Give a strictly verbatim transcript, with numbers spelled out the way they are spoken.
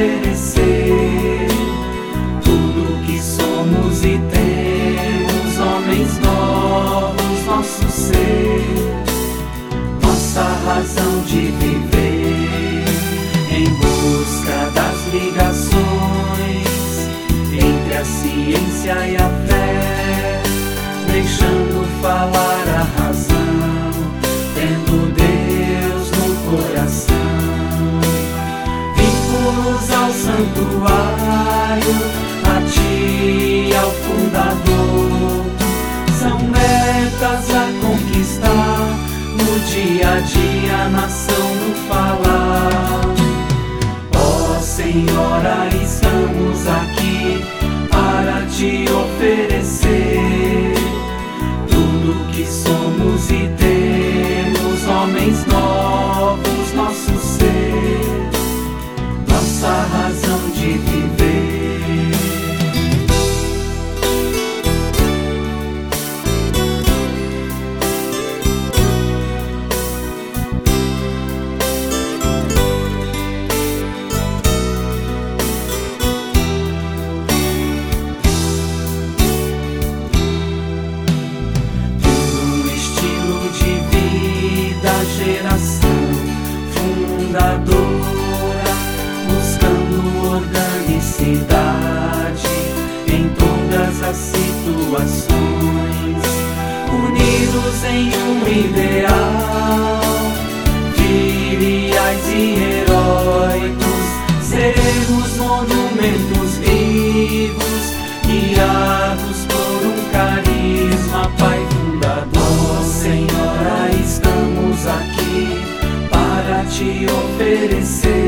oferecer tudo que somos e temos, homens novos, nosso ser, nossa razão de viver, em busca das ligações entre a ciência e a fé, deixando falar a razão, tendo Deus no coração, vínculos ao santuário, a ti, ao fundador, são metas a conquistar, no dia a dia, nação no falar. Ó Senhora, estamos aqui para te oferecer tudo que somos e temos, homens novos, nosso ser, nossa razão de viver. Geração fundadora, buscando organicidade em todas as situações, unidos em um ideal, filiais e heróicos, seremos monumentos vivos, guiados por um carisma, Pai fundador. Senhora, estamos aqui para te oferecer